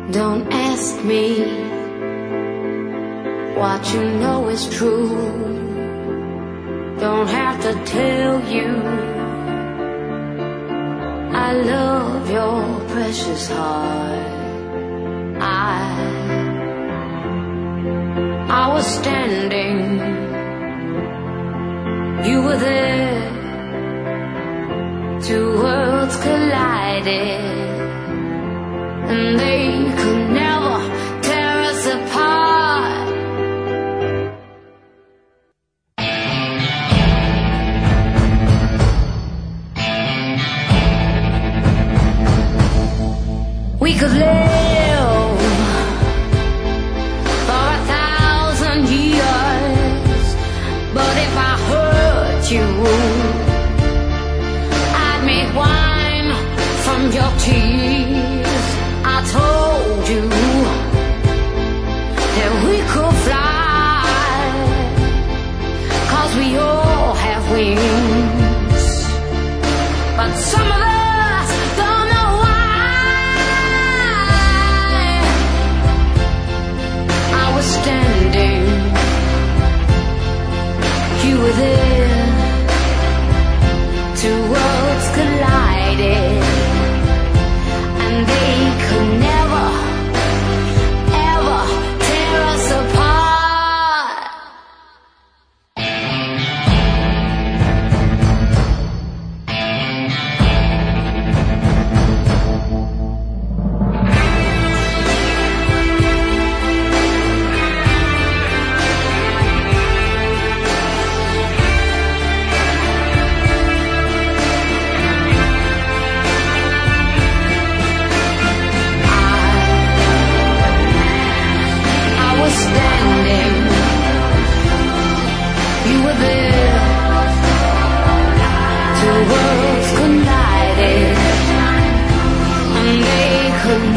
Don't ask me what you know is true. Don't have to tell you I love your precious heart. I was standing, you were there. Two worlds collided, and they could never tear us apart. We could live for 1,000 years, but if I hurt you, I'd make wine from your tears. I told you that we could fly, 'cause we all have wings, but some of us don't know why. I was standing, you were there. Two worlds collided, and they could never, ever tear us apart. Standing, you were there. Two worlds collided, and they could